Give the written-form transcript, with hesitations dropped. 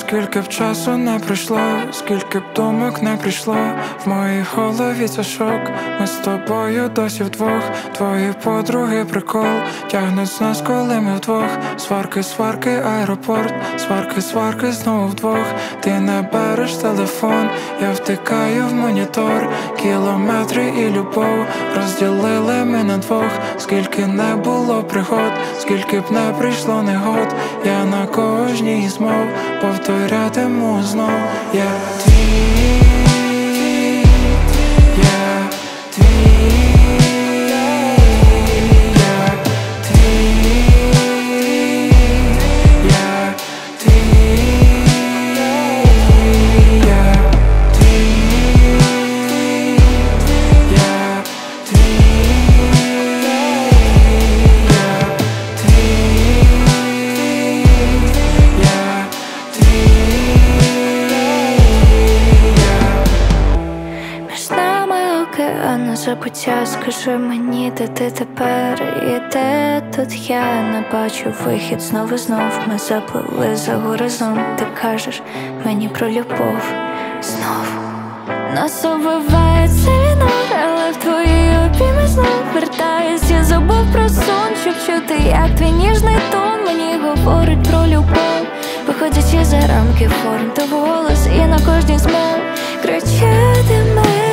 скільки б часу не пройшло, скільки б думок не прийшло, в моїй голові це шок. Ми з тобою досі вдвох, твої подруги прикол тягнуть з нас, коли ми вдвох. Сварки, сварки, аеропорт, сварки, сварки, знову вдвох. Ти не береш телефон, я втикаю в монітор. Кілометри і любов розділили ми на двох. Скільки не було пригод, скільки б не прийшло негод, я на кожній з мов повторятиму знов. Я твій, я твій, я твій, я твій, я твій, я океану забуття, скажи мені, де ти тепер і де тут я. Не бачу вихід, знов ми заплили за горизонт. Ти кажеш мені про любов знов. Нас убиває цілінор, але в твої обійми знов вертаюсь. Я забув про сон, щоб чути, як твій ніжний тон мені говорить про любов. Виходячи за рамки форм та голос, і на кожній змов кричатиме